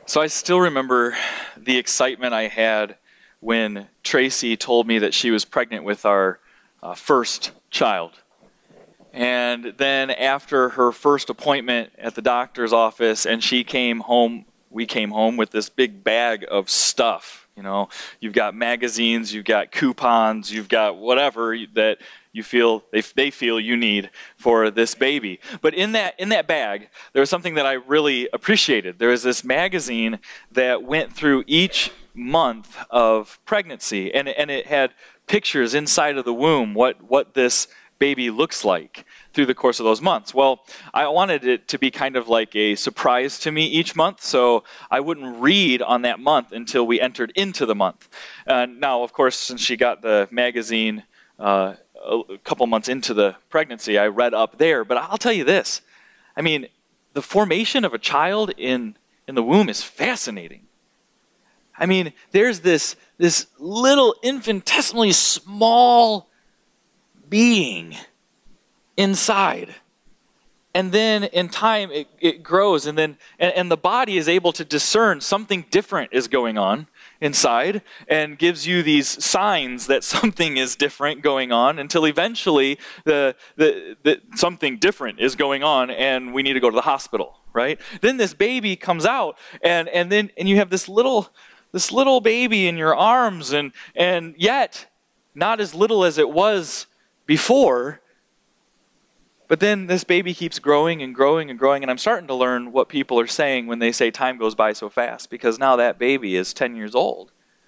So I still remember the excitement I had when Tracy told me that she was pregnant with our first child. And then after her first appointment at the doctor's office and we came home with this big bag of stuff. You know, you've got magazines, you've got coupons, you've got whatever that you feel they feel you need for this baby. But in that bag, there was something that I really appreciated. There was this magazine that went through each month of pregnancy, and it had pictures inside of the womb, what this baby looks like through the course of those months. Well, I wanted it to be kind of like a surprise to me each month, so I wouldn't read on that month until we entered into the month. Now, of course, since she got the magazine a couple months into the pregnancy, I read up there. But I'll tell you this. I mean, the formation of a child in the womb is fascinating. I mean, there's this little infinitesimally small being inside. And then in time it grows, and the body is able to discern something different is going on inside and gives you these signs that something is different going on until eventually the something different is going on and we need to go to the hospital, right? Then this baby comes out and you have this little baby in your arms and yet not as little as it was before. But then this baby keeps growing and growing and growing, and I'm starting to learn what people are saying when they say time goes by so fast, because now that baby is 10 years old.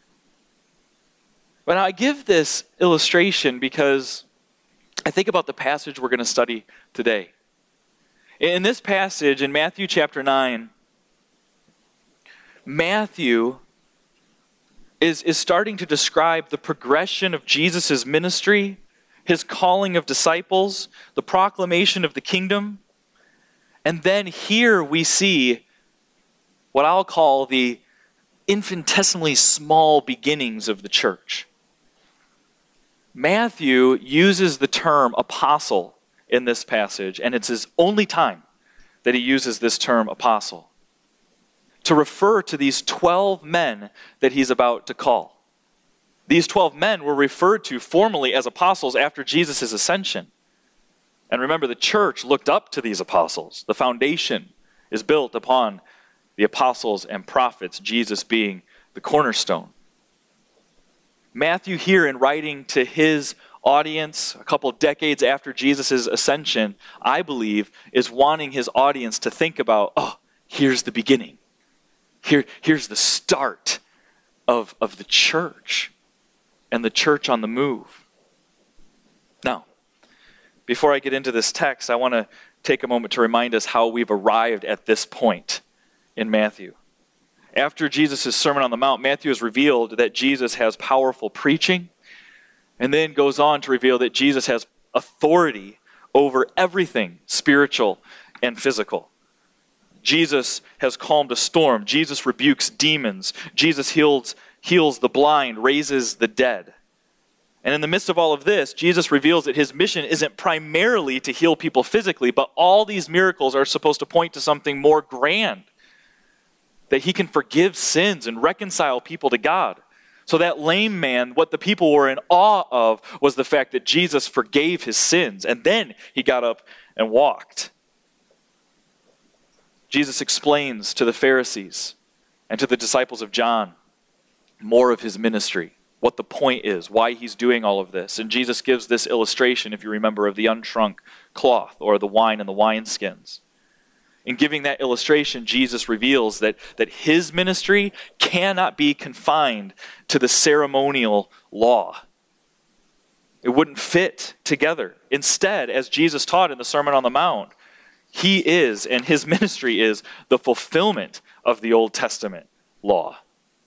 But I give this illustration because I think about the passage we're going to study today. In this passage, in Matthew chapter 9, Matthew is starting to describe the progression of Jesus' ministry, his calling of disciples, the proclamation of the kingdom. And then here we see what I'll call the infinitesimally small beginnings of the church. Matthew uses the term apostle in this passage, and it's his only time that he uses this term apostle to refer to these 12 men that he's about to call. These 12 men were referred to formally as apostles after Jesus' ascension. And remember, the church looked up to these apostles. The foundation is built upon the apostles and prophets, Jesus being the cornerstone. Matthew here, in writing to his audience a couple of decades after Jesus' ascension, I believe, is wanting his audience to think about, here's the beginning. Here's the start of the church. And the church on the move. Now, before I get into this text, I want to take a moment to remind us how we've arrived at this point in Matthew. After Jesus' Sermon on the Mount, Matthew has revealed that Jesus has powerful preaching, and then goes on to reveal that Jesus has authority over everything spiritual and physical. Jesus has calmed a storm. Jesus rebukes demons. Jesus heals the blind, raises the dead. And in the midst of all of this, Jesus reveals that his mission isn't primarily to heal people physically, but all these miracles are supposed to point to something more grand. That he can forgive sins and reconcile people to God. So that lame man, what the people were in awe of was the fact that Jesus forgave his sins. And then he got up and walked. Jesus explains to the Pharisees and to the disciples of John more of his ministry, what the point is, why he's doing all of this. And Jesus gives this illustration, if you remember, of the unshrunk cloth or the wine and the wineskins. In giving that illustration, Jesus reveals that his ministry cannot be confined to the ceremonial law. It wouldn't fit together. Instead, as Jesus taught in the Sermon on the Mount, he is, and his ministry is, the fulfillment of the Old Testament law.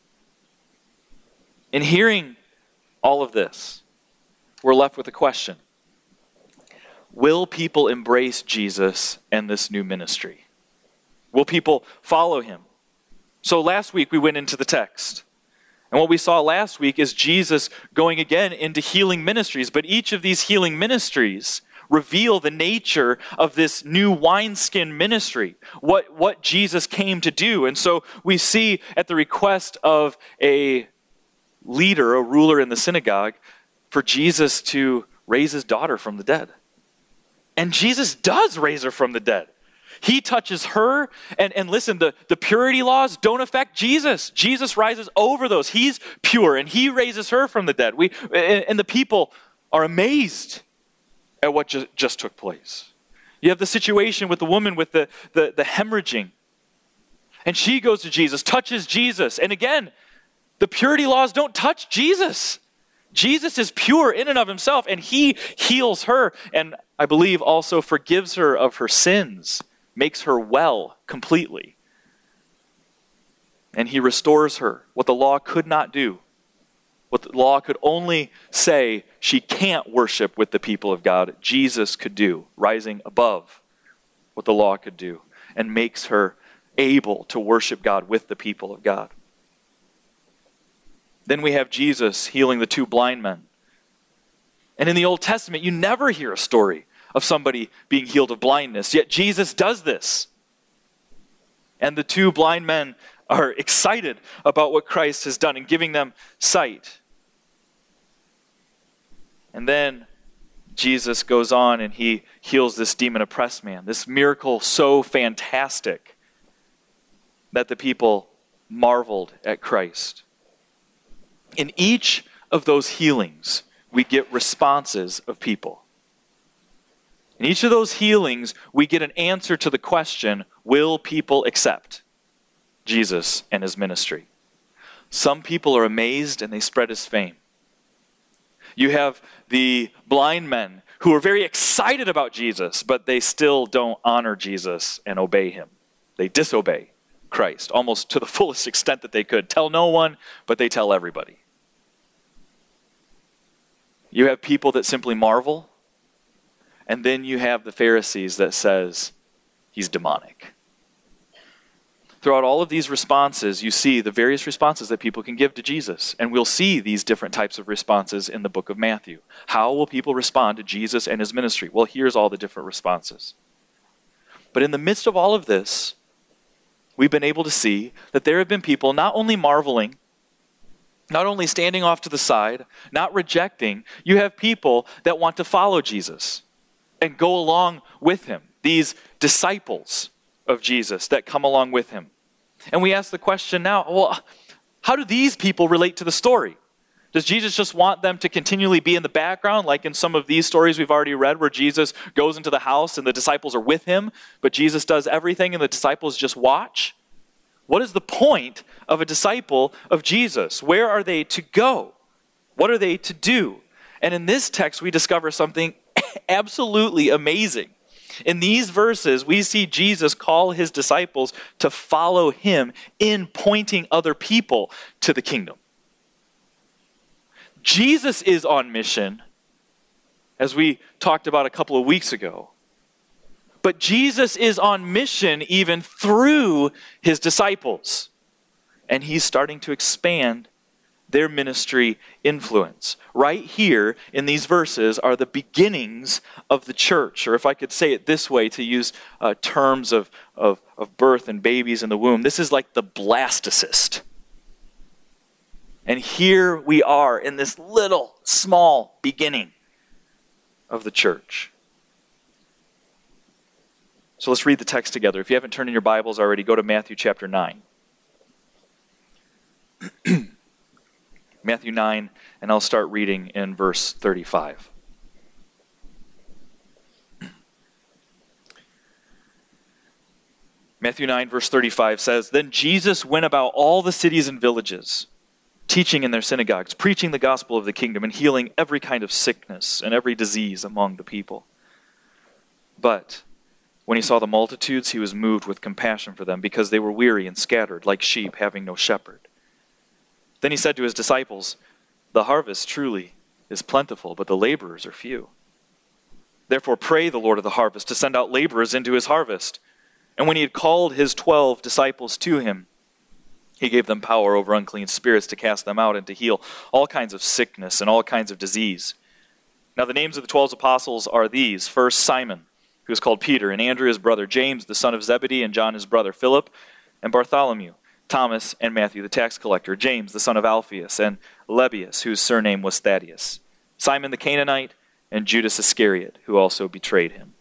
In hearing all of this, we're left with a question. Will people embrace Jesus and this new ministry? Will people follow him? So last week we went into the text. And what we saw last week is Jesus going again into healing ministries. But each of these healing ministries reveal the nature of this new wineskin ministry, what Jesus came to do. And so we see at the request of a leader, a ruler in the synagogue, for Jesus to raise his daughter from the dead. And Jesus does raise her from the dead. He touches her, and listen, the purity laws don't affect Jesus. Jesus rises over those. He's pure, and he raises her from the dead. And the people are amazed at what just took place. You have the situation with the woman with the hemorrhaging. And she goes to Jesus, touches Jesus. And again, the purity laws don't touch Jesus. Jesus is pure in and of himself, and he heals her, and I believe also forgives her of her sins, makes her well completely. And he restores her, what the law could not do. What the law could only say she can't worship with the people of God, Jesus could do, rising above what the law could do, and makes her able to worship God with the people of God. Then we have Jesus healing the two blind men. And in the Old Testament, you never hear a story of somebody being healed of blindness, yet Jesus does this. And the two blind men are excited about what Christ has done in giving them sight. And then Jesus goes on and he heals this demon-oppressed man. This miracle so fantastic that the people marveled at Christ. In each of those healings, we get responses of people. In each of those healings, we get an answer to the question, will people accept Jesus and his ministry? Some people are amazed and they spread his fame. You have the blind men who are very excited about Jesus, but they still don't honor Jesus and obey him. They disobey Christ, almost to the fullest extent that they could. Tell no one, but they tell everybody. You have people that simply marvel, and then you have the Pharisees that says, he's demonic. Throughout all of these responses, you see the various responses that people can give to Jesus, and we'll see these different types of responses in the book of Matthew. How will people respond to Jesus and his ministry? Well, here's all the different responses. But in the midst of all of this, we've been able to see that there have been people not only marveling, not only standing off to the side, not rejecting, you have people that want to follow Jesus and go along with him. These disciples of Jesus that come along with him. And we ask the question now, well, how do these people relate to the story? Does Jesus just want them to continually be in the background, like in some of these stories we've already read, where Jesus goes into the house and the disciples are with him, but Jesus does everything and the disciples just watch? What is the point of a disciple of Jesus? Where are they to go? What are they to do? And in this text, we discover something absolutely amazing. In these verses, we see Jesus call his disciples to follow him in pointing other people to the kingdom. Jesus is on mission, as we talked about a couple of weeks ago. But Jesus is on mission even through his disciples. And he's starting to expand their ministry influence. Right here in these verses are the beginnings of the church. Or if I could say it this way, to use terms of birth and babies in the womb, this is like the blastocyst. And here we are in this little, small beginning of the church. So let's read the text together. If you haven't turned in your Bibles already, go to Matthew chapter 9. Matthew 9, and I'll start reading in verse 35. Matthew 9, verse 35 says, "Then Jesus went about all the cities and villages, teaching in their synagogues, preaching the gospel of the kingdom, and healing every kind of sickness and every disease among the people. But when he saw the multitudes, he was moved with compassion for them, because they were weary and scattered, like sheep having no shepherd. Then he said to his disciples, 'The harvest truly is plentiful, but the laborers are few. Therefore pray the Lord of the harvest to send out laborers into his harvest.' And when he had called his 12 disciples to him, he gave them power over unclean spirits to cast them out and to heal all kinds of sickness and all kinds of disease. Now the names of the 12 apostles are these. First, Simon, who is called Peter, and Andrew his brother, James the son of Zebedee, and John his brother, Philip, and Bartholomew, Thomas and Matthew the tax collector, James the son of Alphaeus, and Lebbaeus, whose surname was Thaddeus, Simon the Canaanite, and Judas Iscariot, who also betrayed him.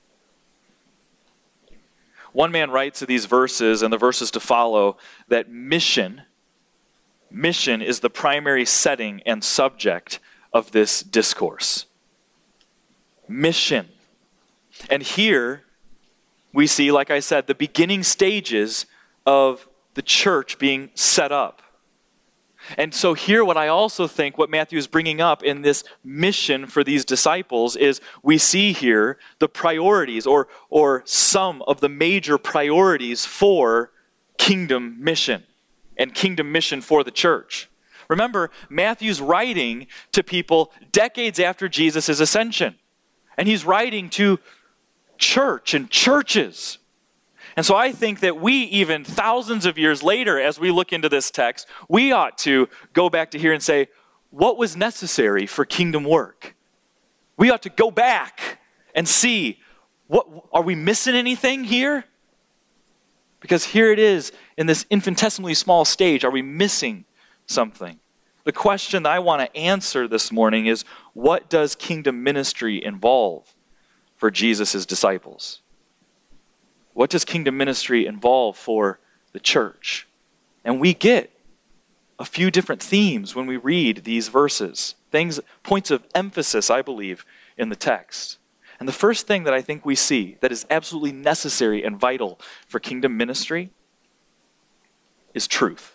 One man writes of these verses and the verses to follow that mission is the primary setting and subject of this discourse. Mission. And here we see, like I said, the beginning stages of the church being set up. And so here what I also think what Matthew is bringing up in this mission for these disciples is we see here the priorities or some of the major priorities for kingdom mission and kingdom mission for the church. Remember, Matthew's writing to people decades after Jesus' ascension. And he's writing to church and churches. And so I think that we, even thousands of years later, as we look into this text, we ought to go back to here and say, what was necessary for kingdom work? We ought to go back and see, are we missing anything here? Because here it is, in this infinitesimally small stage, are we missing something? The question I want to answer this morning is, what does kingdom ministry involve for Jesus' disciples? What does kingdom ministry involve for the church? And we get a few different themes when we read these verses. Points of emphasis, I believe, in the text. And the first thing that I think we see that is absolutely necessary and vital for kingdom ministry is truth.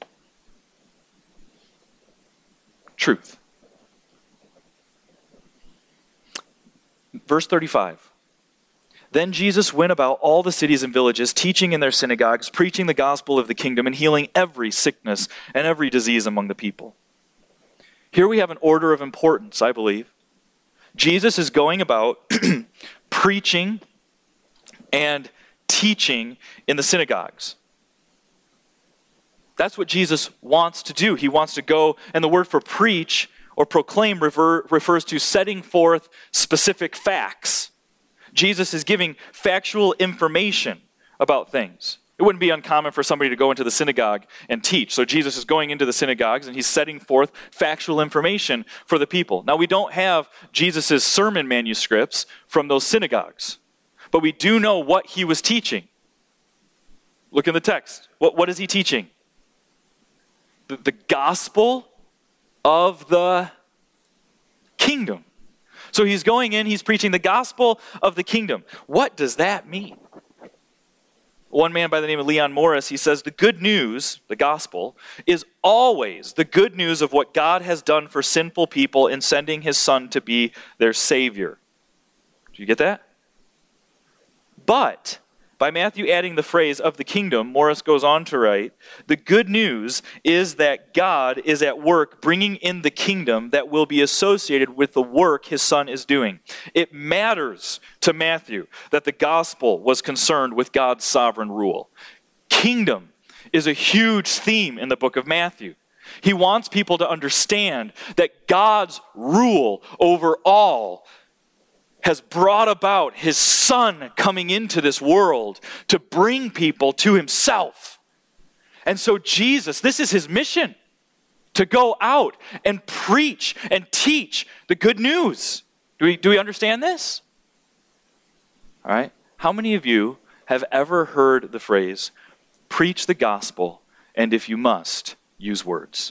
Truth. Verse 35. Then Jesus went about all the cities and villages, teaching in their synagogues, preaching the gospel of the kingdom, and healing every sickness and every disease among the people. Here we have an order of importance, I believe. Jesus is going about preaching and teaching in the synagogues. That's what Jesus wants to do. He wants to go, and the word for preach or proclaim refers to setting forth specific facts. Jesus is giving factual information about things. It wouldn't be uncommon for somebody to go into the synagogue and teach. So Jesus is going into the synagogues and he's setting forth factual information for the people. Now we don't have Jesus' sermon manuscripts from those synagogues, but we do know what he was teaching. Look in the text. What is he teaching? The gospel of the kingdom. So he's going in, he's preaching the gospel of the kingdom. What does that mean? One man by the name of Leon Morris, he says, the good news, the gospel, is always the good news of what God has done for sinful people in sending his son to be their savior. Do you get that? But by Matthew adding the phrase of the kingdom, Morris goes on to write, the good news is that God is at work bringing in the kingdom that will be associated with the work his son is doing. It matters to Matthew that the gospel was concerned with God's sovereign rule. Kingdom is a huge theme in the book of Matthew. He wants people to understand that God's rule over all has brought about his son coming into this world to bring people to himself. And so Jesus, this is his mission, to go out and preach and teach the good news. Do we understand this? All right. How many of you have ever heard the phrase, preach the gospel, and if you must, use words?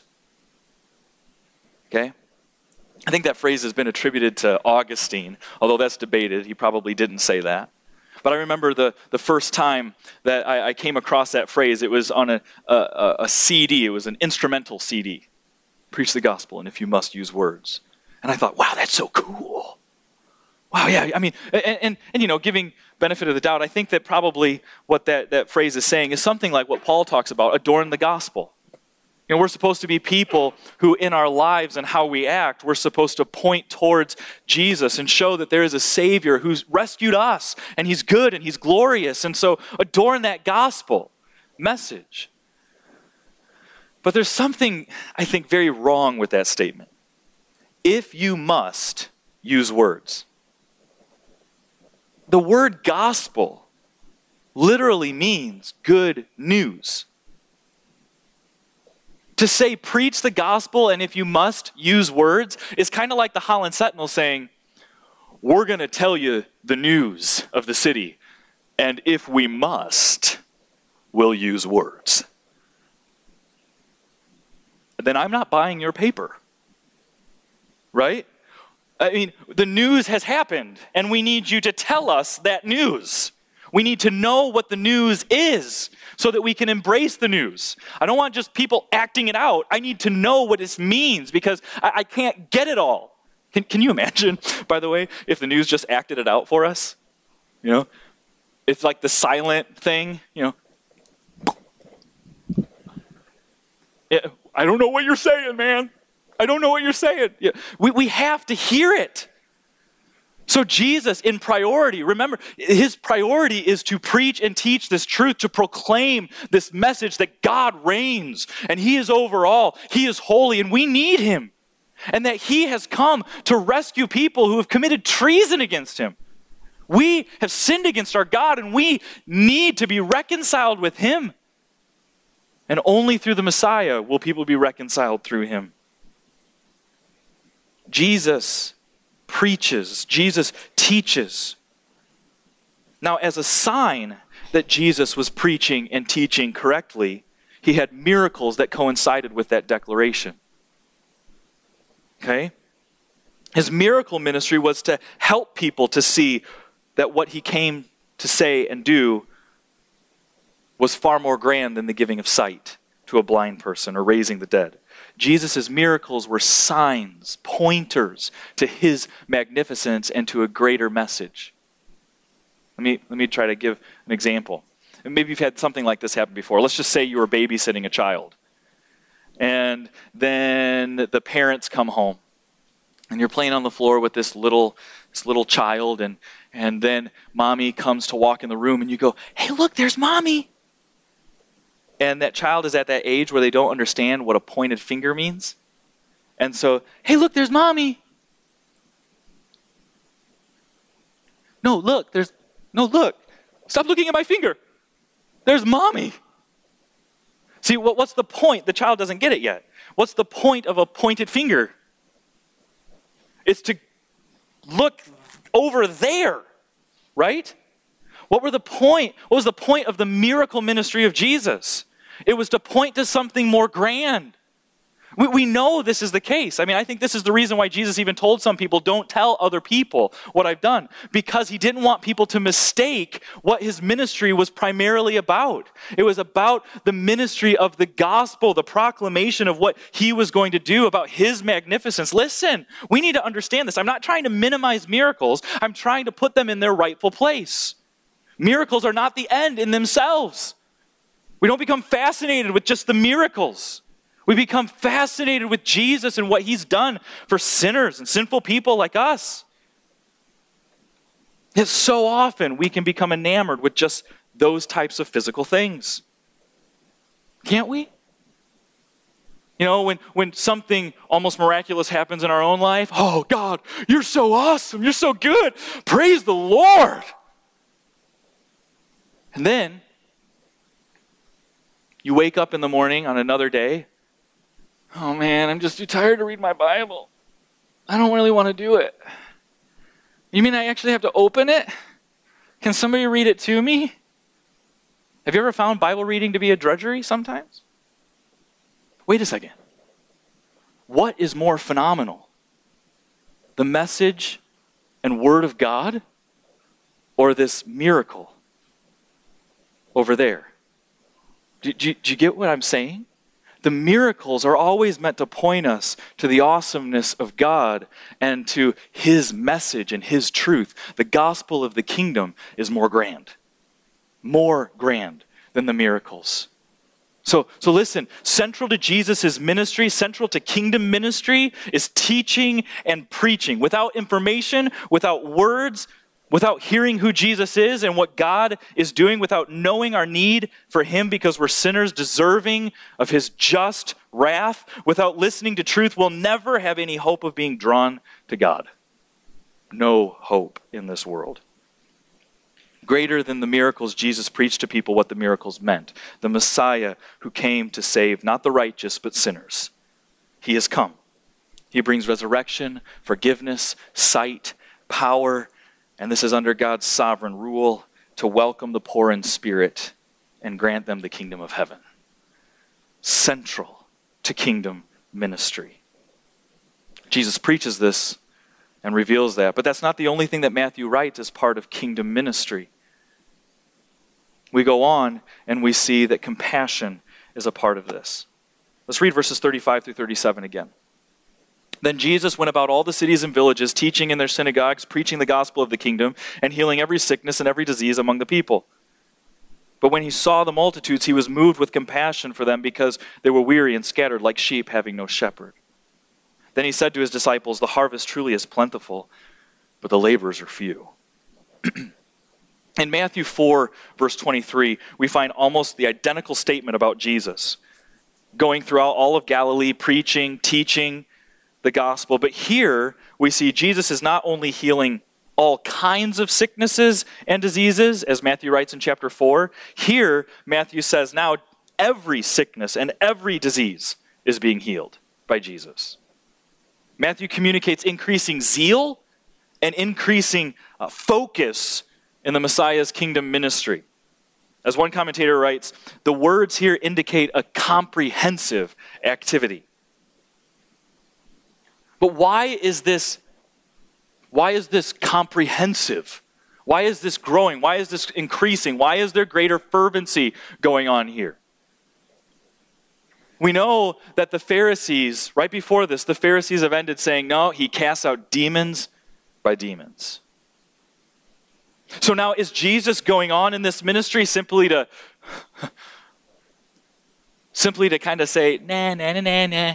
Okay? I think that phrase has been attributed to Augustine, although that's debated. He probably didn't say that. But I remember the first time that I came across that phrase, it was on a CD. It was an instrumental CD. Preach the gospel, and if you must, use words. And I thought, wow, that's so cool. Wow, yeah, I mean, and you know, giving benefit of the doubt, I think that probably what that phrase is saying is something like what Paul talks about, adorn the gospel. You know, we're supposed to be people who in our lives and how we act, we're supposed to point towards Jesus and show that there is a Savior who's rescued us, and he's good and he's glorious. And so adorn that gospel message. But there's something, I think, very wrong with that statement. If you must, use words. The word gospel literally means good news. To say preach the gospel and if you must use words is kind of like the Holland Sentinel saying, we're going to tell you the news of the city, and if we must, we'll use words. Then I'm not buying your paper. Right? I mean, the news has happened, and we need you to tell us that news. We need to know what the news is so that we can embrace the news. I don't want just people acting it out. I need to know what this means because I can't get it all. Can you imagine, by the way, if the news just acted it out for us? You know, it's like the silent thing, you know. I don't know what you're saying, man. I don't know what you're saying. Yeah. We have to hear it. So Jesus, in priority, remember, his priority is to preach and teach this truth, to proclaim this message that God reigns, and he is over all. He is holy, and we need him. And that he has come to rescue people who have committed treason against him. We have sinned against our God, and we need to be reconciled with him. And only through the Messiah will people be reconciled through him. Jesus preaches. Jesus teaches. Now, as a sign that Jesus was preaching and teaching correctly, he had miracles that coincided with that declaration. Okay? His miracle ministry was to help people to see that what he came to say and do was far more grand than the giving of sight to a blind person or raising the dead. Jesus' miracles were signs, pointers to his magnificence and to a greater message. Let me try to give an example. And maybe you've had something like this happen before. Let's just say you were babysitting a child. And then the parents come home. And you're playing on the floor with this little child. And then mommy comes to walk in the room and you go, hey, look, there's mommy. And that child is at that age where they don't understand what a pointed finger means. And so, hey, look, there's mommy. No, look. Stop looking at my finger. There's mommy. See, what's the point? The child doesn't get it yet. What's the point of a pointed finger? It's to look over there, right? What was the point of the miracle ministry of Jesus? It was to point to something more grand. We know this is the case. I mean, I think this is the reason why Jesus even told some people, don't tell other people what I've done. Because he didn't want people to mistake what his ministry was primarily about. It was about the ministry of the gospel, the proclamation of what he was going to do, about his magnificence. Listen, we need to understand this. I'm not trying to minimize miracles. I'm trying to put them in their rightful place. Miracles are not the end in themselves. We don't become fascinated with just the miracles. We become fascinated with Jesus and what he's done for sinners and sinful people like us. Yet so often we can become enamored with just those types of physical things. Can't we? You know, when something almost miraculous happens in our own life, oh God, you're so awesome, you're so good, praise the Lord. And then, you wake up in the morning on another day. Oh man, I'm just too tired to read my Bible. I don't really want to do it. You mean I actually have to open it? Can somebody read it to me? Have you ever found Bible reading to be a drudgery sometimes? Wait a second. What is more phenomenal? The message and word of God or this miracle over there? Do you get what I'm saying? The miracles are always meant to point us to the awesomeness of God and to his message and his truth. The gospel of the kingdom is more grand than the miracles. So listen, central to Jesus' ministry, central to kingdom ministry is teaching and preaching. Without information, without words, without hearing who Jesus is and what God is doing, without knowing our need for him because we're sinners deserving of his just wrath, without listening to truth, we'll never have any hope of being drawn to God. no hope in this world. Greater than the miracles Jesus preached to people what the miracles meant. The Messiah who came to save not the righteous but sinners. He has come. He brings resurrection, forgiveness, sight, power, and this is under God's sovereign rule to welcome the poor in spirit and grant them the kingdom of heaven. Central to kingdom ministry. Jesus preaches this and reveals that, but that's not the only thing that Matthew writes as part of kingdom ministry. We go on and we see that compassion is a part of this. Let's read verses 35 through 37 again. Then Jesus went about all the cities and villages, teaching in their synagogues, preaching the gospel of the kingdom, and healing every sickness and every disease among the people. But when he saw the multitudes, he was moved with compassion for them because they were weary and scattered like sheep having no shepherd. Then he said to his disciples, the harvest truly is plentiful, but the laborers are few. In Matthew 4, verse 23, we find almost the identical statement about Jesus, going throughout all of Galilee, preaching, teaching the gospel. But here we see Jesus is not only healing all kinds of sicknesses and diseases, as Matthew writes in chapter 4. Here, Matthew says now every sickness and every disease is being healed by Jesus. Matthew communicates increasing zeal and increasing focus in the Messiah's kingdom ministry. As one commentator writes, the words here indicate a comprehensive activity. But why is this comprehensive? Why is this growing? Why is this increasing? Why is there greater fervency going on here? We know that the Pharisees, right before this, the Pharisees have ended saying, no, he casts out demons by demons. So now is Jesus going on in this ministry simply to kind of say, nah, nah, nah, nah, nah?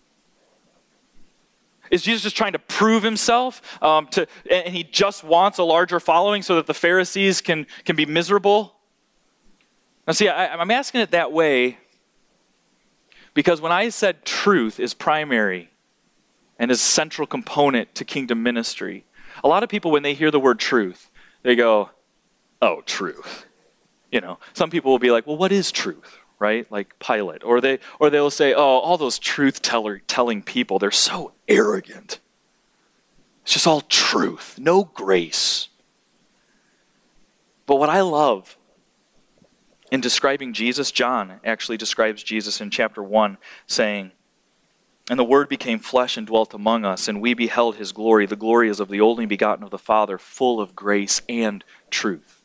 Is Jesus just trying to prove himself? And he just wants a larger following so that the Pharisees can be miserable? Now see, I'm asking it that way because when I said truth is primary and is a central component to kingdom ministry, a lot of people, when they hear the word truth, they go, oh, truth. You know, some people will be like, well, what is truth, right? Like Pilate. Or they'll say, oh, all those truth-telling people, they're so arrogant. It's just all truth, no grace. But what I love in describing Jesus, John actually describes Jesus in chapter 1, saying, and the Word became flesh and dwelt among us, and we beheld his glory. The glory is of the only begotten of the Father, full of grace and truth.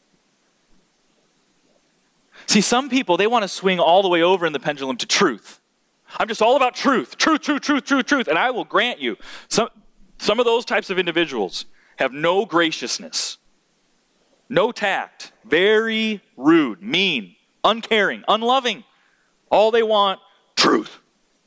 See, some people, they want to swing all the way over in the pendulum to truth. I'm just all about truth. Truth, truth, truth, truth, truth. And I will grant you, some of those types of individuals have no graciousness, no tact, very rude, mean, uncaring, unloving. All they want, truth.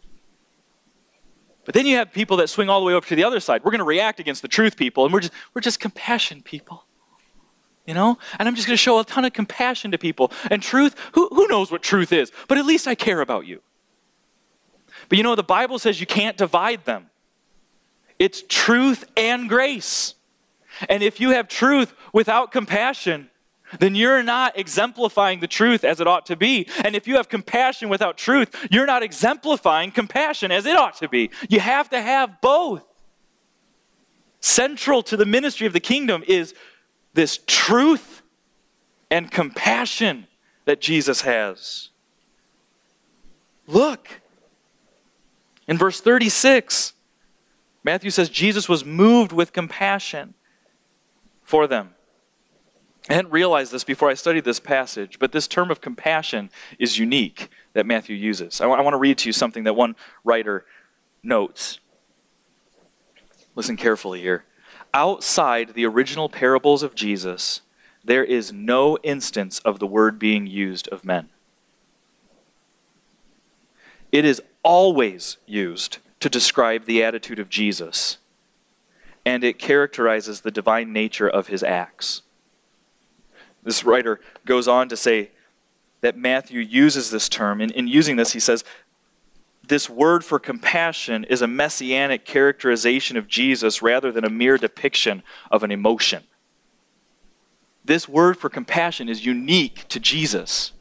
But then you have people that swing all the way over to the other side. We're going to react against the truth people, and we're just compassion people. You know? And I'm just going to show a ton of compassion to people. And truth, who knows what truth is? But at least I care about you. But you know, the Bible says you can't divide them. It's truth and grace. And if you have truth without compassion, then you're not exemplifying the truth as it ought to be. And if you have compassion without truth, you're not exemplifying compassion as it ought to be. You have to have both. Central to the ministry of the kingdom is this truth and compassion that Jesus has. Look, in verse 36, Matthew says Jesus was moved with compassion for them. I hadn't realized this before I studied this passage, but this term of compassion is unique that Matthew uses. I want to read to you something that one writer notes. Listen carefully here. Outside the original parables of Jesus, there is no instance of the word being used of men. It is always used to describe the attitude of Jesus, and it characterizes the divine nature of his acts. This writer goes on to say that Matthew uses this term. In using this, he says, this word for compassion is a messianic characterization of Jesus rather than a mere depiction of an emotion. This word for compassion is unique to Jesus.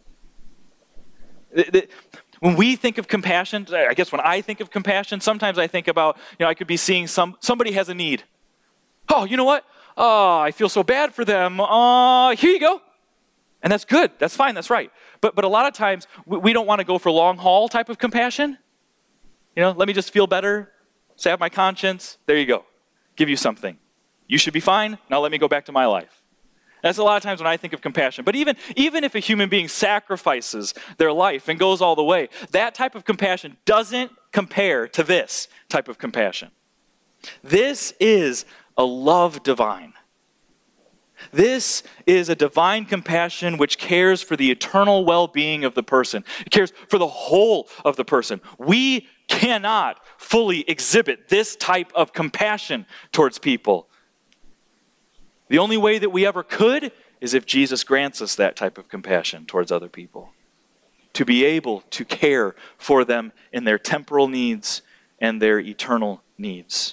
When we think of compassion, I guess when I think of compassion, sometimes I think about, I could be seeing somebody has a need. Oh, you know what? Oh, I feel so bad for them. Here you go. And that's good. That's fine. That's right. But a lot of times we don't want to go for long haul type of compassion. Let me just feel better, salve my conscience. There you go. Give you something. You should be fine. Now let me go back to my life. That's a lot of times when I think of compassion. But even if a human being sacrifices their life and goes all the way, that type of compassion doesn't compare to this type of compassion. This is a love divine. This is a divine compassion which cares for the eternal well-being of the person. It cares for the whole of the person. We cannot fully exhibit this type of compassion towards people. The only way that we ever could is if Jesus grants us that type of compassion towards other people. To be able to care for them in their temporal needs and their eternal needs.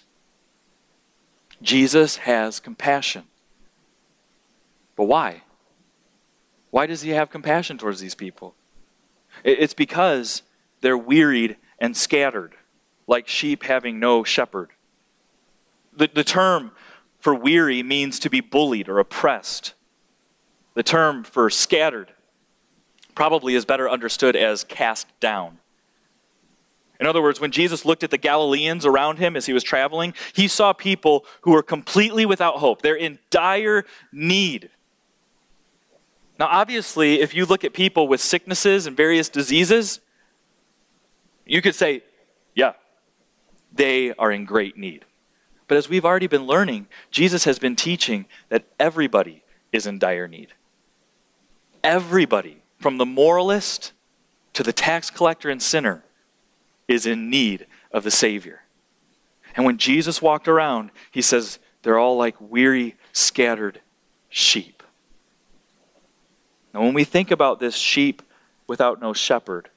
Jesus has compassion. But why? Why does he have compassion towards these people? It's because they're wearied and scattered, like sheep having no shepherd. The term for weary means to be bullied or oppressed. The term for scattered probably is better understood as cast down. In other words, when Jesus looked at the Galileans around him as he was traveling, he saw people who were completely without hope. They're in dire need. Now, obviously, if you look at people with sicknesses and various diseases, you could say, yeah, they are in great need. But as we've already been learning, Jesus has been teaching that everybody is in dire need. Everybody, from the moralist to the tax collector and sinner, is in need of the Savior. And when Jesus walked around, he says, they're all like weary, scattered sheep. Now, when we think about this sheep without no shepherd,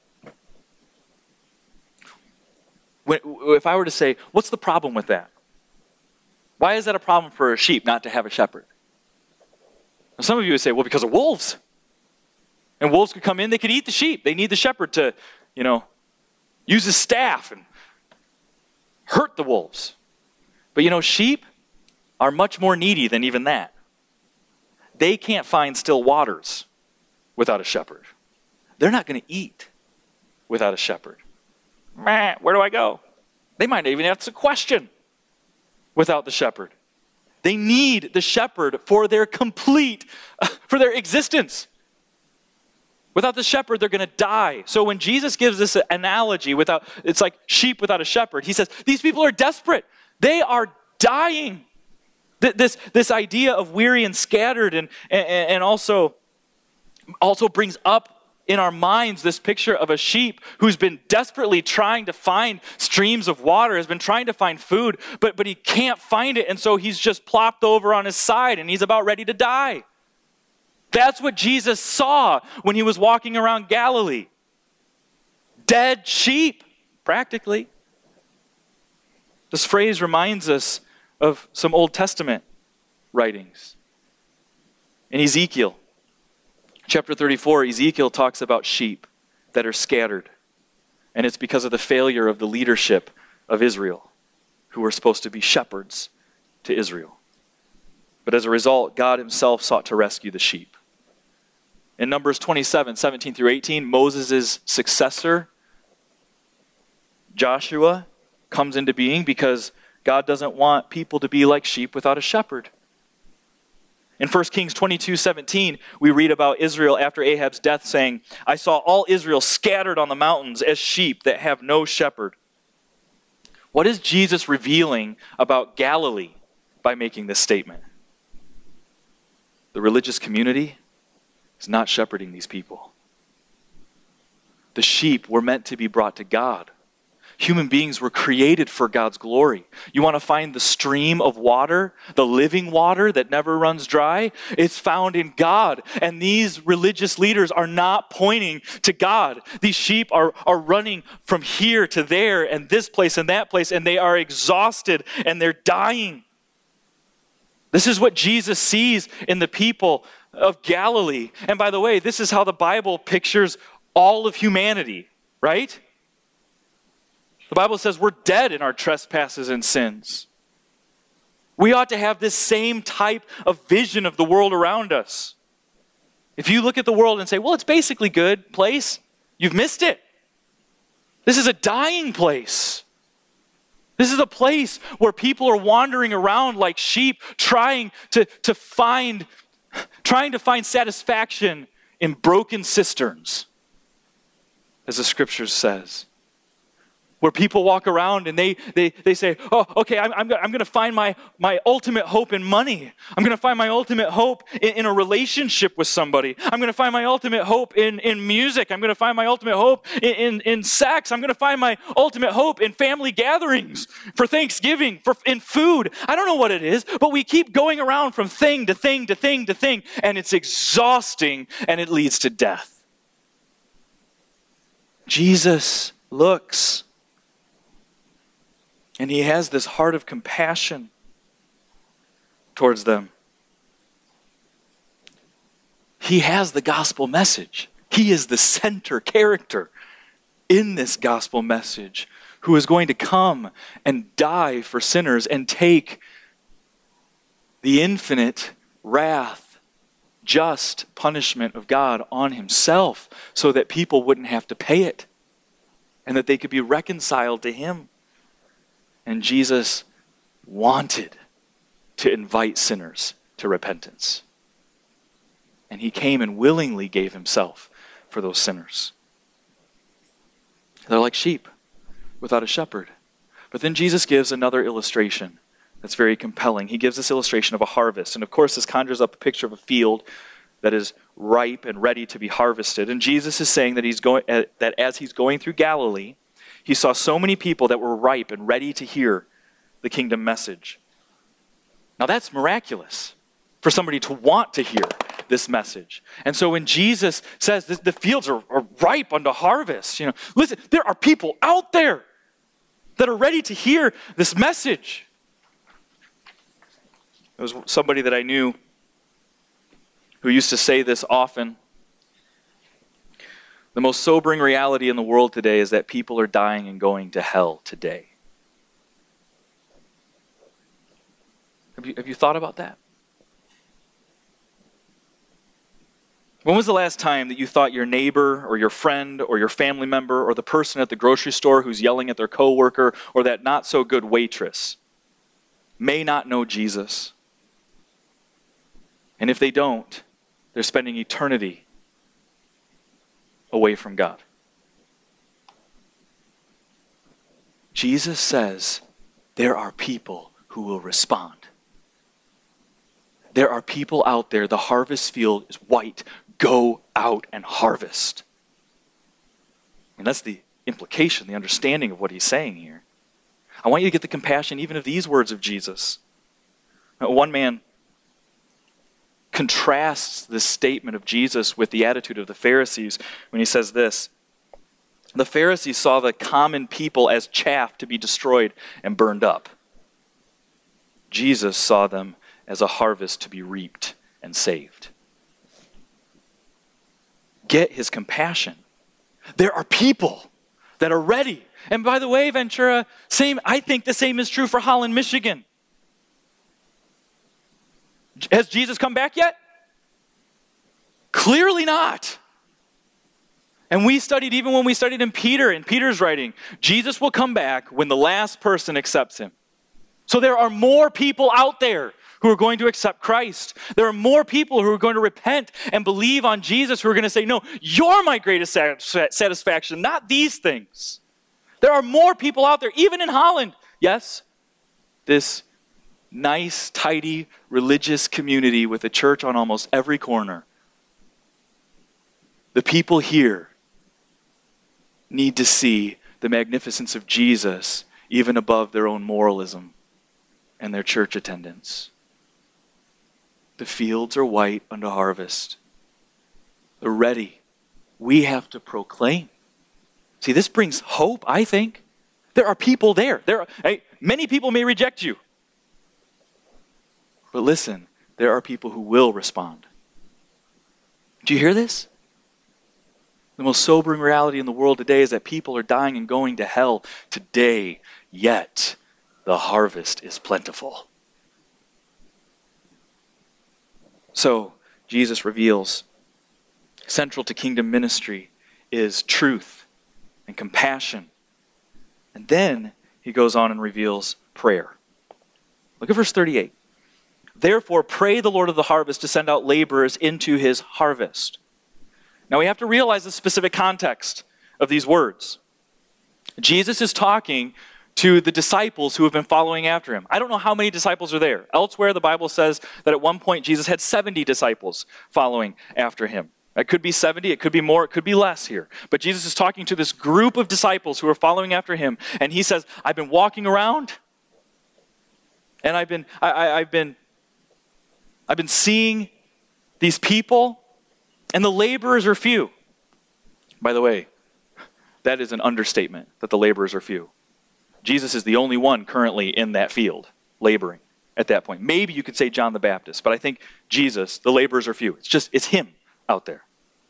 if I were to say, what's the problem with that? Why is that a problem for a sheep not to have a shepherd? Now, some of you would say, well, because of wolves. And wolves could come in, they could eat the sheep. They need the shepherd to, use his staff and hurt the wolves. But sheep are much more needy than even that. They can't find still waters without a shepherd. They're not going to eat without a shepherd. Where do I go? They might even ask a question without the shepherd. They need the shepherd for their existence. Without the shepherd, they're going to die. So when Jesus gives this analogy, it's like sheep without a shepherd, he says, these people are desperate. They are dying. This idea of weary and scattered and also brings up in our minds this picture of a sheep who's been desperately trying to find streams of water, has been trying to find food, but he can't find it, and so he's just plopped over on his side and he's about ready to die. That's what Jesus saw when he was walking around Galilee. Dead sheep, practically. This phrase reminds us of some Old Testament writings. In Ezekiel, chapter 34, Ezekiel talks about sheep that are scattered. And it's because of the failure of the leadership of Israel, who were supposed to be shepherds to Israel. But as a result, God himself sought to rescue the sheep. In Numbers 27, 17 through 18, Moses' successor, Joshua, comes into being because God doesn't want people to be like sheep without a shepherd. In 1 Kings 22, 17, we read about Israel after Ahab's death saying, I saw all Israel scattered on the mountains as sheep that have no shepherd. What is Jesus revealing about Galilee by making this statement? The religious community is not shepherding these people. The sheep were meant to be brought to God. Human beings were created for God's glory. You want to find the stream of water, the living water that never runs dry? It's found in God. And these religious leaders are not pointing to God. These sheep are running from here to there and this place and that place, and they are exhausted and they're dying. This is what Jesus sees in the people of Galilee. And by the way, this is how the Bible pictures all of humanity, right? The Bible says we're dead in our trespasses and sins. We ought to have this same type of vision of the world around us. If you look at the world and say, well, it's basically a good place, you've missed it. This is a dying place. This is a place where people are wandering around like sheep trying to find satisfaction in broken cisterns, as the scriptures says. Where people walk around and they say, oh, okay, I'm going to find my ultimate hope in money. I'm going to find my ultimate hope in a relationship with somebody. I'm going to find my ultimate hope in music. I'm going to find my ultimate hope in sex. I'm going to find my ultimate hope in family gatherings, for Thanksgiving, in food. I don't know what it is, but we keep going around from thing to thing to thing to thing, and it's exhausting and it leads to death. Jesus looks, and he has this heart of compassion towards them. He has the gospel message. He is the center character in this gospel message, who is going to come and die for sinners and take the infinite wrath, just punishment of God on himself so that people wouldn't have to pay it and that they could be reconciled to him. And Jesus wanted to invite sinners to repentance. And he came and willingly gave himself for those sinners. They're like sheep without a shepherd. But then Jesus gives another illustration that's very compelling. He gives this illustration of a harvest. And of course, this conjures up a picture of a field that is ripe and ready to be harvested. And Jesus is saying that as he's going through Galilee, he saw so many people that were ripe and ready to hear the kingdom message. Now that's miraculous for somebody to want to hear this message. And so when Jesus says the fields are ripe unto harvest, listen, there are people out there that are ready to hear this message. There was somebody that I knew who used to say this often. The most sobering reality in the world today is that people are dying and going to hell today. Have you thought about that? When was the last time that you thought your neighbor or your friend or your family member or the person at the grocery store who's yelling at their coworker or that not so good waitress may not know Jesus? And if they don't, they're spending eternity away from God. Jesus says there are people who will respond. There are people out there, the harvest field is white. Go out and harvest. And that's the implication, the understanding of what he's saying here. I want you to get the compassion even of these words of Jesus. One man contrasts this statement of Jesus with the attitude of the Pharisees when he says this: the Pharisees saw the common people as chaff to be destroyed and burned up. Jesus saw them as a harvest to be reaped and saved. Get his compassion. There are people that are ready. And by the way, Ventura, I think the same is true for Holland, Michigan. Has Jesus come back yet? Clearly not. And even when we studied in Peter's writing, Jesus will come back when the last person accepts him. So there are more people out there who are going to accept Christ. There are more people who are going to repent and believe on Jesus, who are going to say, no, you're my greatest satisfaction, not these things. There are more people out there, even in Holland. Yes, this nice, tidy, religious community with a church on almost every corner. The people here need to see the magnificence of Jesus even above their own moralism and their church attendance. The fields are white unto harvest. They're ready. We have to proclaim. See, this brings hope, I think. There are people there. Many people may reject you. But listen, there are people who will respond. Do you hear this? The most sobering reality in the world today is that people are dying and going to hell today, yet the harvest is plentiful. So, Jesus reveals central to kingdom ministry is truth and compassion. And then he goes on and reveals prayer. Look at verse 38. Therefore, pray the Lord of the harvest to send out laborers into his harvest. Now we have to realize the specific context of these words. Jesus is talking to the disciples who have been following after him. I don't know how many disciples are there. Elsewhere, the Bible says that at one point Jesus had 70 disciples following after him. It could be 70, it could be more, it could be less here. But Jesus is talking to this group of disciples who are following after him, and he says, I've been walking around, and I've been seeing these people, and the laborers are few. By the way, that is an understatement, that the laborers are few. Jesus is the only one currently in that field, laboring at that point. Maybe you could say John the Baptist, but I think Jesus, the laborers are few. It's him out there.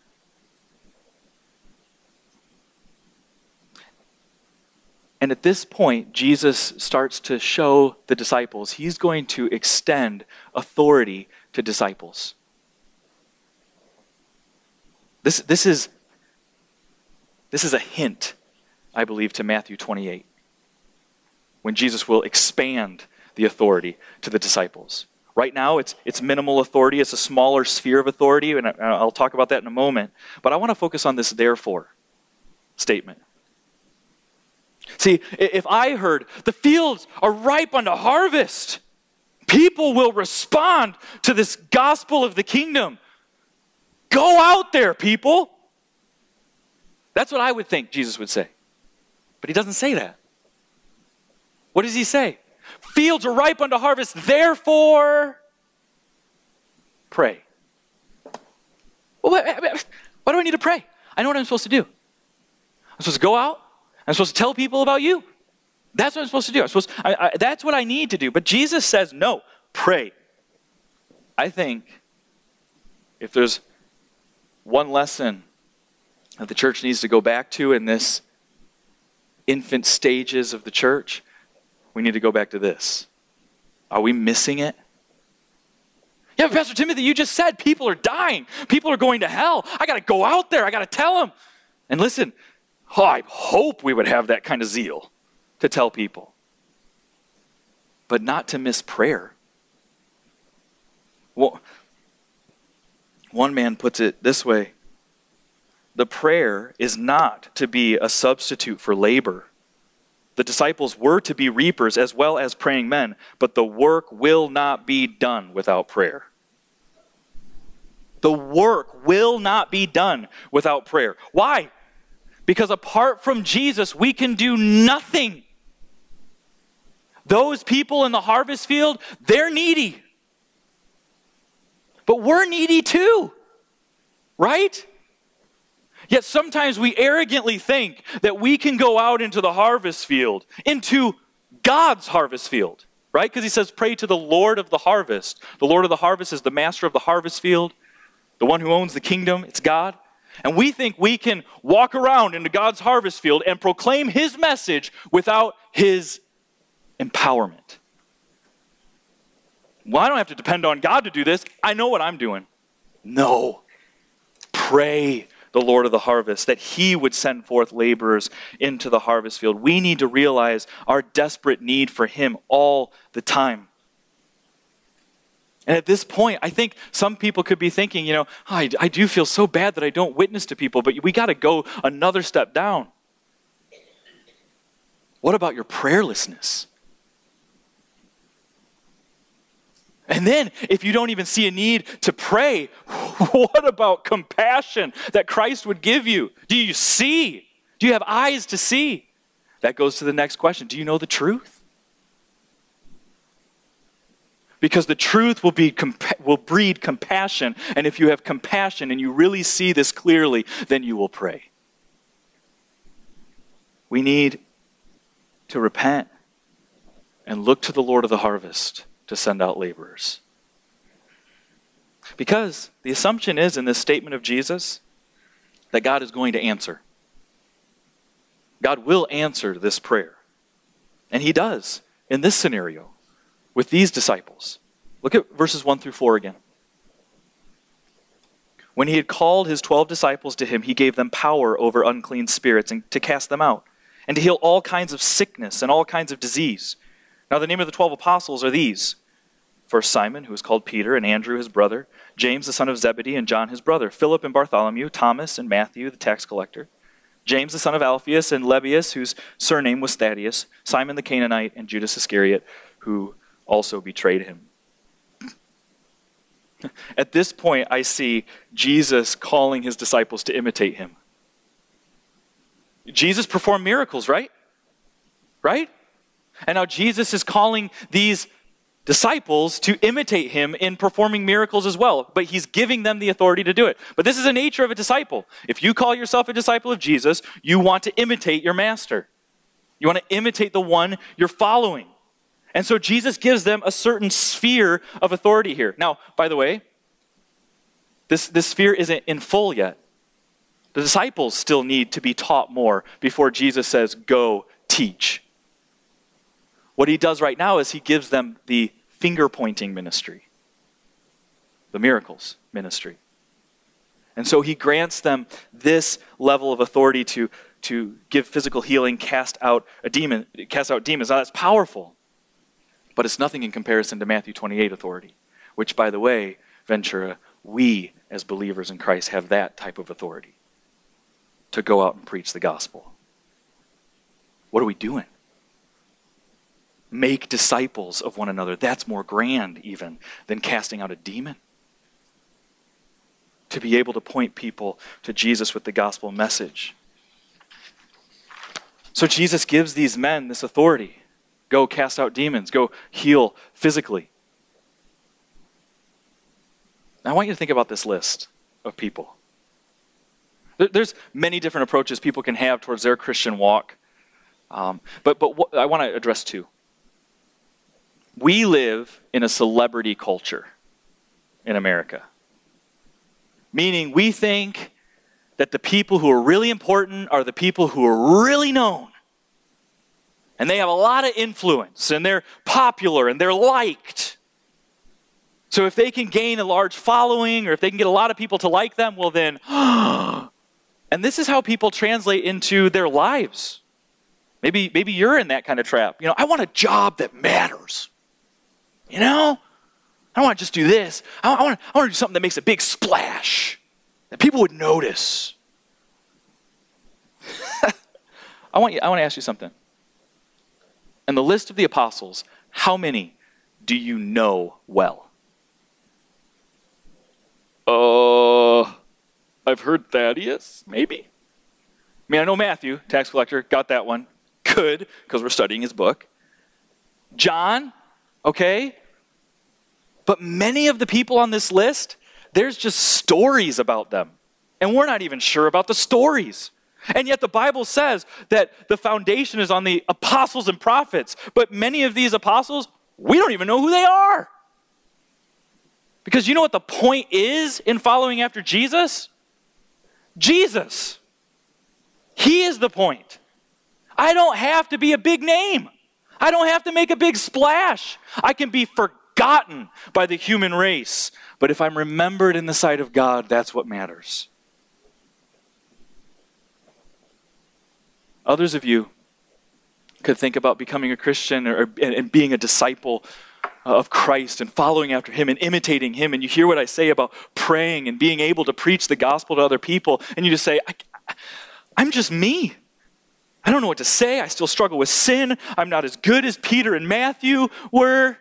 And at this point, Jesus starts to show the disciples he's going to extend authority to disciples. This is a hint, I believe, to Matthew 28, when Jesus will expand the authority to the disciples. Right now, it's minimal authority. It's a smaller sphere of authority, and I'll talk about that in a moment. But I want to focus on this therefore statement. See, if I heard, the fields are ripe unto harvest, people will respond to this gospel of the kingdom. Go out there, people. That's what I would think Jesus would say. But he doesn't say that. What does he say? Fields are ripe unto harvest, therefore pray. Well, why do I need to pray? I know what I'm supposed to do. I'm supposed to go out. I'm supposed to tell people about you. That's what I'm supposed to do. That's what I need to do. But Jesus says, no, pray. I think if there's one lesson that the church needs to go back to in this infant stages of the church, we need to go back to this. Are we missing it? Yeah, Pastor Timothy, you just said people are dying. People are going to hell. I got to go out there. I got to tell them. And listen, I hope we would have that kind of zeal to tell people. But not to miss prayer. Well, one man puts it this way. The prayer is not to be a substitute for labor. The disciples were to be reapers as well as praying men, but the work will not be done without prayer. The work will not be done without prayer. Why? Because apart from Jesus, we can do nothing. Those people in the harvest field, they're needy. But we're needy too, right? Yet sometimes we arrogantly think that we can go out into the harvest field, into God's harvest field, right? Because he says, pray to the Lord of the harvest. The Lord of the harvest is the master of the harvest field, the one who owns the kingdom, it's God. And we think we can walk around into God's harvest field and proclaim his message without his empowerment. Well, I don't have to depend on God to do this. I know what I'm doing. No. Pray the Lord of the harvest, that he would send forth laborers into the harvest field. We need to realize our desperate need for him all the time. And at this point, I think some people could be thinking, I do feel so bad that I don't witness to people, but we got to go another step down. What about your prayerlessness? And then, if you don't even see a need to pray, what about compassion that Christ would give you? Do you see? Do you have eyes to see? that goes to the next question. Do you know the truth? Because the truth will breed compassion. And if you have compassion and you really see this clearly, then you will pray. We need to repent and look to the Lord of the harvest to send out laborers. Because the assumption is in this statement of Jesus that God is going to answer. God will answer this prayer. And he does in this scenario with these disciples. Look at verses 1 through 4 again. When he had called his 12 disciples to him, he gave them power over unclean spirits and to cast them out, and to heal all kinds of sickness and all kinds of disease. Now the name of the 12 apostles are these. First Simon, who is called Peter, and Andrew his brother, James the son of Zebedee, and John his brother, Philip and Bartholomew, Thomas and Matthew the tax collector, James the son of Alphaeus, and Lebbaeus, whose surname was Thaddeus, Simon the Canaanite, and Judas Iscariot, who also betrayed him. At this point, I see Jesus calling his disciples to imitate him. Jesus performed miracles, right? Right? And now Jesus is calling these disciples to imitate him in performing miracles as well. But he's giving them the authority to do it. But this is the nature of a disciple. If you call yourself a disciple of Jesus, you want to imitate your master. You want to imitate the one you're following. And so Jesus gives them a certain sphere of authority here. Now, by the way, this sphere isn't in full yet. The disciples still need to be taught more before Jesus says, go teach. What he does right now is he gives them the finger-pointing ministry, the miracles ministry. And so he grants them this level of authority to give physical healing, cast out demons. Now that's powerful. But it's nothing in comparison to Matthew 28 authority, which, by the way, Ventura, we as believers in Christ have that type of authority to go out and preach the gospel. What are we doing? Make disciples of one another. That's more grand even than casting out a demon. To be able to point people to Jesus with the gospel message. So Jesus gives these men this authority. Go cast out demons. Go heal physically. Now, I want you to think about this list of people. There's many different approaches people can have towards their Christian walk. But I want to address two. We live in a celebrity culture in America. Meaning we think that the people who are really important are the people who are really known. And they have a lot of influence, and they're popular, and they're liked. So if they can gain a large following, or if they can get a lot of people to like them, well then, and this is how people translate into their lives. Maybe you're in that kind of trap. I want a job that matters. I don't want to just do this. I want to do something that makes a big splash, that people would notice. I want to ask you something. In the list of the apostles, how many do you know well? I've heard Thaddeus, maybe. I know Matthew, tax collector, got that one. Good, because we're studying his book. John, okay. But many of the people on this list, there's just stories about them. And we're not even sure about the stories. And yet the Bible says that the foundation is on the apostles and prophets. But many of these apostles, we don't even know who they are. Because you know what the point is in following after Jesus? Jesus. He is the point. I don't have to be a big name. I don't have to make a big splash. I can be forgotten by the human race. But if I'm remembered in the sight of God, that's what matters. Others of you could think about becoming a Christian and being a disciple of Christ and following after him and imitating him. And you hear what I say about praying and being able to preach the gospel to other people. And you just say, I'm just me. I don't know what to say. I still struggle with sin. I'm not as good as Peter and Matthew were.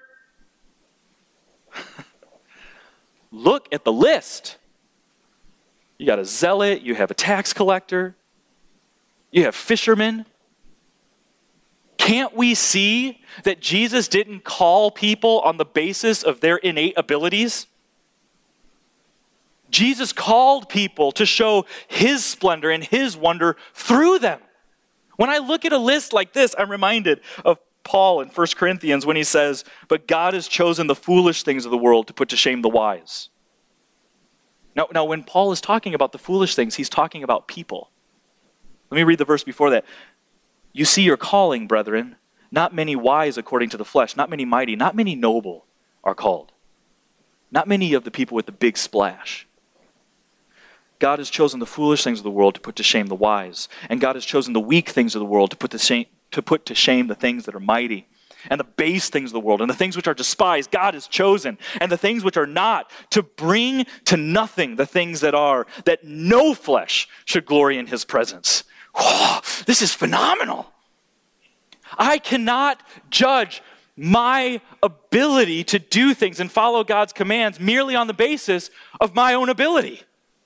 Look at the list. You got a zealot. You have a tax collector. You have fishermen. Can't we see that Jesus didn't call people on the basis of their innate abilities? Jesus called people to show his splendor and his wonder through them. When I look at a list like this, I'm reminded of Paul in 1 Corinthians when he says, "But God has chosen the foolish things of the world to put to shame the wise." Now, when Paul is talking about the foolish things, he's talking about people. Let me read the verse before that. "You see your calling, brethren. Not many wise according to the flesh, not many mighty, not many noble are called. Not many of the people with the big splash. God has chosen the foolish things of the world to put to shame the wise. And God has chosen the weak things of the world to put to shame the things that are mighty. And the base things of the world, and the things which are despised, God has chosen. And the things which are not, to bring to nothing the things that are, that no flesh should glory in his presence." Whoa, this is phenomenal. I cannot judge my ability to do things and follow God's commands merely on the basis of my own ability.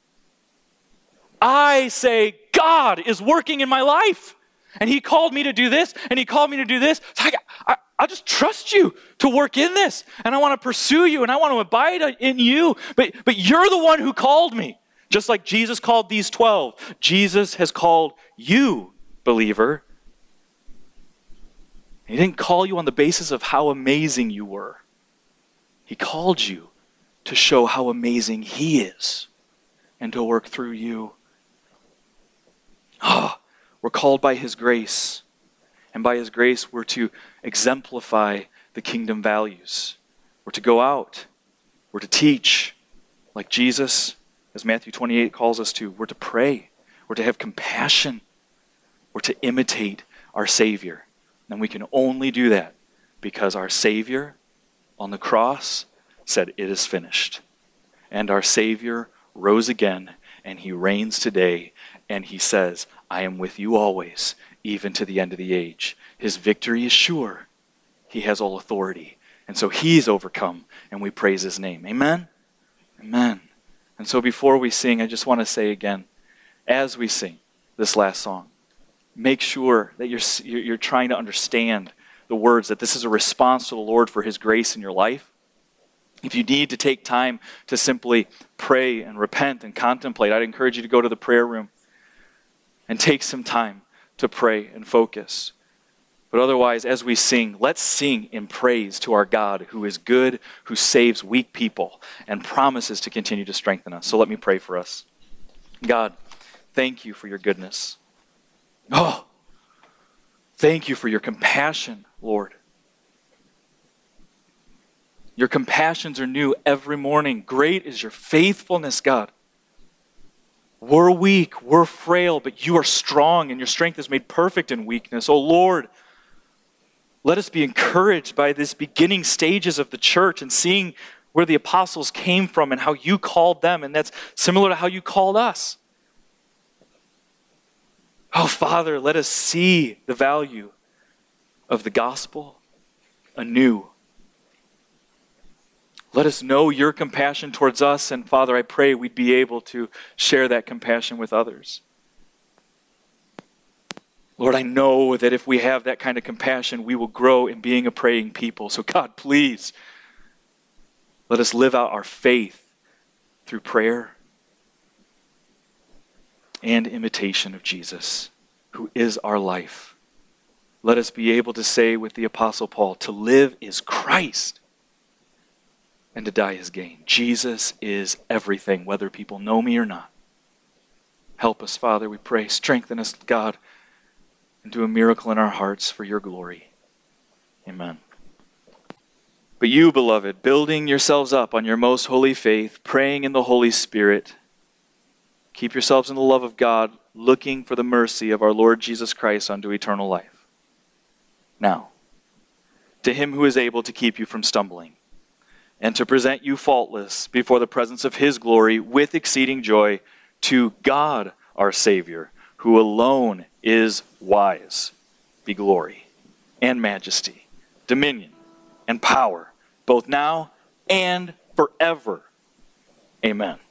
I say, God is working in my life. And he called me to do this, and he called me to do this. So I just trust you to work in this. And I want to pursue you, and I want to abide in you. But you're the one who called me. Just like Jesus called these 12. Jesus has called you, believer. He didn't call you on the basis of how amazing you were. He called you to show how amazing he is and to work through you. We're called by his grace. And by his grace, we're to exemplify the kingdom values. We're to go out. We're to teach like Jesus, as Matthew 28 calls us to. We're to pray. We're to have compassion. We're to imitate our Savior. And we can only do that because our Savior on the cross said, "It is finished." And our Savior rose again, and he reigns today, and he says, "I am with you always, even to the end of the age." His victory is sure. He has all authority. And so he's overcome, and we praise his name. Amen? Amen. And so before we sing, I just want to say again, as we sing this last song, make sure that you're trying to understand the words, that this is a response to the Lord for his grace in your life. If you need to take time to simply pray and repent and contemplate, I'd encourage you to go to the prayer room and take some time to pray and focus. But otherwise, as we sing, let's sing in praise to our God who is good, who saves weak people, and promises to continue to strengthen us. So let me pray for us. God, thank you for your goodness. Oh, thank you for your compassion, Lord. Your compassions are new every morning. Great is your faithfulness, God. We're weak, we're frail, but you are strong, and your strength is made perfect in weakness. Oh Lord, let us be encouraged by these beginning stages of the church and seeing where the apostles came from and how you called them, and that's similar to how you called us. Oh Father, let us see the value of the gospel anew. Let us know your compassion towards us, and Father, I pray we'd be able to share that compassion with others. Lord, I know that if we have that kind of compassion, we will grow in being a praying people. So God, please, let us live out our faith through prayer and imitation of Jesus, who is our life. Let us be able to say with the Apostle Paul, to live is Christ, and to die is gain. Jesus is everything, whether people know me or not. Help us, Father, we pray. Strengthen us, God, and do a miracle in our hearts for your glory. Amen. But you, beloved, building yourselves up on your most holy faith, praying in the Holy Spirit, keep yourselves in the love of God, looking for the mercy of our Lord Jesus Christ unto eternal life. Now, to him who is able to keep you from stumbling, and to present you faultless before the presence of his glory with exceeding joy, to God our Savior, who alone is wise, be glory and majesty, dominion and power, both now and forever. Amen.